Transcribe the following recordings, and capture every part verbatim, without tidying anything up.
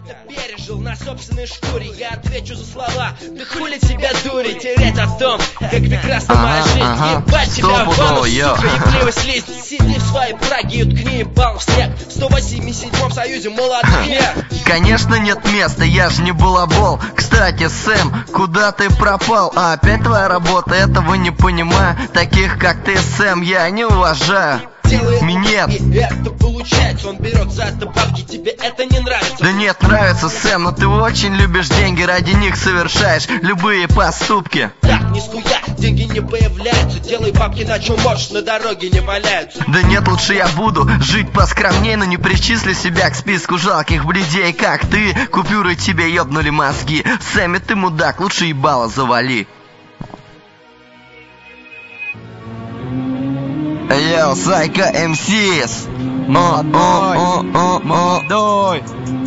это пережил на собственной шкуре. Я отвечу за слова, да хули тебя дури. Терять о том, как прекрасна моя жизнь. Ебать тебя в ванну, сука, ебливый слизь. Сиди в своей Праге и уткни ебал в снег. В сто восемьдесят седьмом союзе молодых нет. Конечно нет места, я ж не балабол. Кстати, Сэм, куда ты пропал? А опять твоя работа, этого не понимаю. Таких как ты, Сэм, я не уважаю. Делает Минет. И это получается, он берет за это бабки, тебе это не нравится. Да нет, нравится, Сэм, но ты очень любишь деньги, ради них совершаешь любые поступки. Так, ни схуя, деньги не появляются. Делай бабки на чем можешь, на дороге не валяются. Да нет, лучше я буду жить поскромней, но не причислю себя к списку жалких бледей, как ты. Купюры тебе ёбнули мозги. Сэмми, ты мудак, лучше ебало завали. Йоу, Сайка эм сис. Молодой.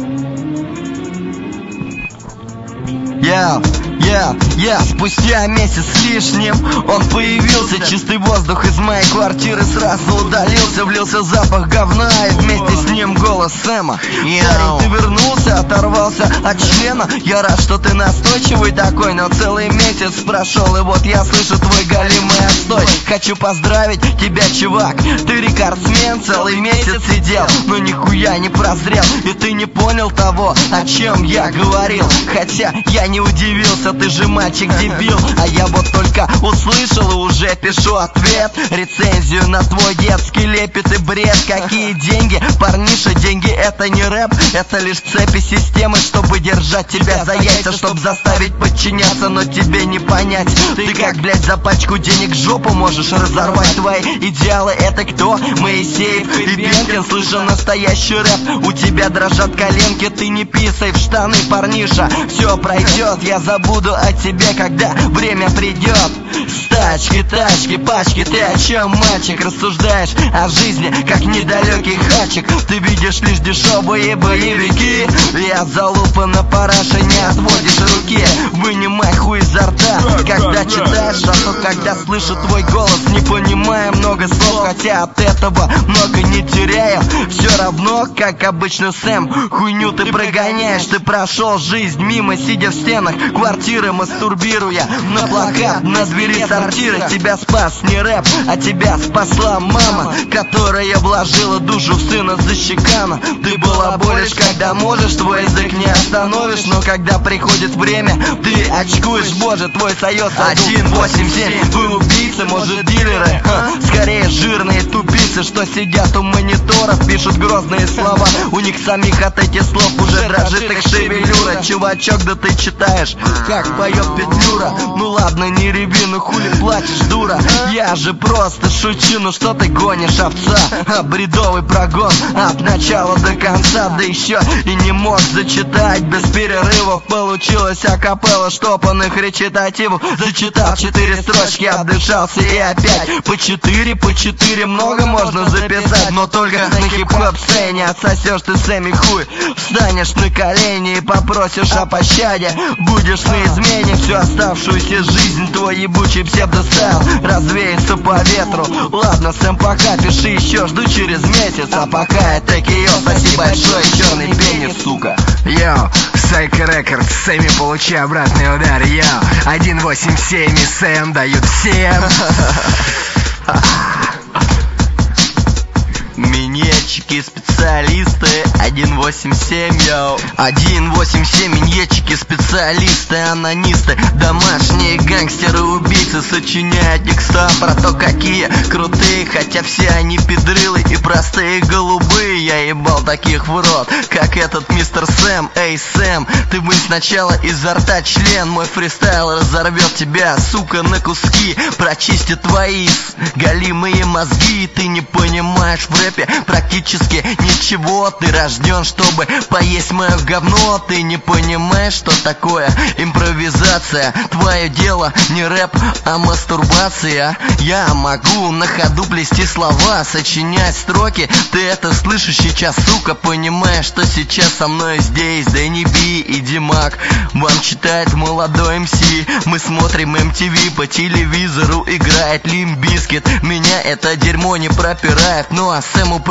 Я, я, я, спустя месяц с лишним он появился. Чистый воздух из моей квартиры сразу удалился. Влился запах говна и вместе с ним голос Сэма. Парень, ты вернулся, оторвался от члена. Я рад, что ты настойчивый такой, но целый месяц прошел, и вот я слышу твой галимый отстой. Хочу поздравить тебя, чувак, ты рекордсмен. Целый месяц сидел, но нихуя не прозрел. И ты не понял того, о чем я говорил. Хотя я не удивился, ты же мальчик-дебил. А я вот только услышал и уже пишу ответ. Рецензию на твой детский лепет и бред. Какие деньги, парниша, деньги это не рэп. Это лишь цепи системы, чтобы держать тебя за яйца, чтобы заставить подчиняться, но тебе не понять. Ты как, блядь, за пачку денег жопу можешь разорвать. Твои идеалы это кто? Моисеев и Бенкин. Слышу настоящий рэп, у тебя дрожат коленки. Ты не писай в штаны, парниша, все пройдет, я забуду о тебе, когда время придет. Стачки, тачки, пачки, ты о чем, мальчик? Рассуждаешь о жизни, как недалекий хачик. Ты видишь лишь дешевые боевики. Я залупа на параше, не отводишь руки. Вынимай хуй изо рта, когда читаешь, а то когда слышу твой голос, не понимаю много слов, хотя от этого много не теряю. Все равно, как обычно, Сэм, хуйню ты прогоняешь. Ты прошел жизнь мимо, сидя в стенах квартиры, мастурбируя на плакат на двери сортира. Тебя спас не рэп, а тебя спасла мама, которая вложила душу в сына за щекана. Ты балаболишь, когда можешь, твой язык не остановишь, но когда приходит время, ты очкуешь, боже, твой союз один восемь семь. Вы убийцы, может дилеры, ха, скорее жирные тупицы, что сидят у мониторов, пишут грозные слова. У них самих от этих слов уже дрожит их шевелюра. Чувачок, да ты читаешь, как поет Петлюра. Ну ладно, не реви, ну хули плачешь, дура. Я же просто шучу, ну что ты гонишь, овца? А, бредовый прогон от начала до конца. Да еще и не мог зачитать без перерывов. Получилось акапелла штопанных речитативов. Зачитал четыре строчки, отдышался и опять по четыре, по четыре много можно записать, но только на хип-хоп сцене отсосешь ты Сэмми хуй. Встанешь на колени и попросишь о пощаде. Будешь на измене всю оставшуюся жизнь. Твой ебучий псевдостайл развеется по ветру. Ладно, Сэм, пока, пиши еще, жду через месяц. А пока это Кио, спасибо большое, черный пенис, сука. Йоу, Сайка Рекордс, Сэмми, получи обратный удар. Йоу, один восемь семь и Сэм дают всем. Минетчики, специалисты, один восемь семь, йоу. один восемь семь, минетчики, специалисты, анонисты, домашние гангстеры, убийцы, сочиняют текста про то, какие крутые, хотя все они педрилы и простые голубые. Я ебал таких в рот, как этот мистер Сэм. Эй, Сэм, ты бы сначала изо рта член. Мой фристайл разорвет тебя, сука, на куски, прочистит твои галимые мозги. Ты не понимаешь в рэпе практически ничего. Ты рожден, чтобы поесть мое говно. Ты не понимаешь, что такое импровизация. Твое дело не рэп, а мастурбация. Я могу на ходу плести слова, сочинять строки. Ты это слышишь сейчас, сука, понимаешь, что сейчас со мной здесь Дэнни Би и Димак. Вам читает молодой эм си. Мы смотрим эм ти ви по телевизору, играет Лимп Бизкит. Меня это дерьмо не пропирает, ну а Сэму про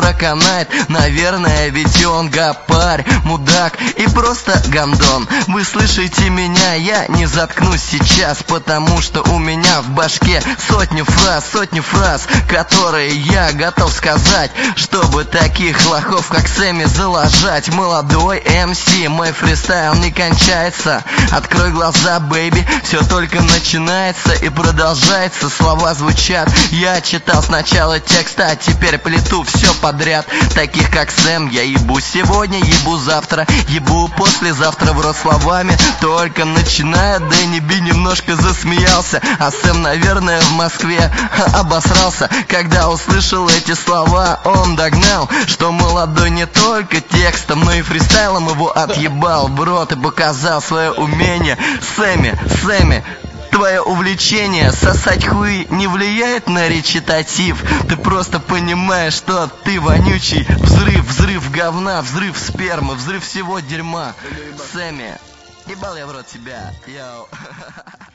проканает. Наверное, ведь он гопарь, мудак и просто гандон. Вы слышите меня, я не заткнусь сейчас, потому что у меня в башке сотни фраз, сотни фраз, которые я готов сказать, чтобы таких лохов, как Сэмми, заложать. Молодой эм си, мой фристайл не кончается. Открой глаза, бэйби, все только начинается и продолжается. Слова звучат, я читал сначала текста, а теперь плету все подряд. Таких как Сэм я ебу сегодня, ебу завтра, ебу послезавтра. В рот словами только начинает. Дэнни Би немножко засмеялся, а Сэм, наверное, в Москве обосрался, когда услышал эти слова. Он догнал, что молодой не только текстом, но и фристайлом его отъебал в рот и показал свое умение. Сэмми, Сэмми, твое увлечение сосать хуи не влияет на речитатив. Ты просто понимаешь, что ты вонючий взрыв, взрыв говна, взрыв спермы, взрыв всего дерьма. Сэмми, ебал я в рот тебя, йоу.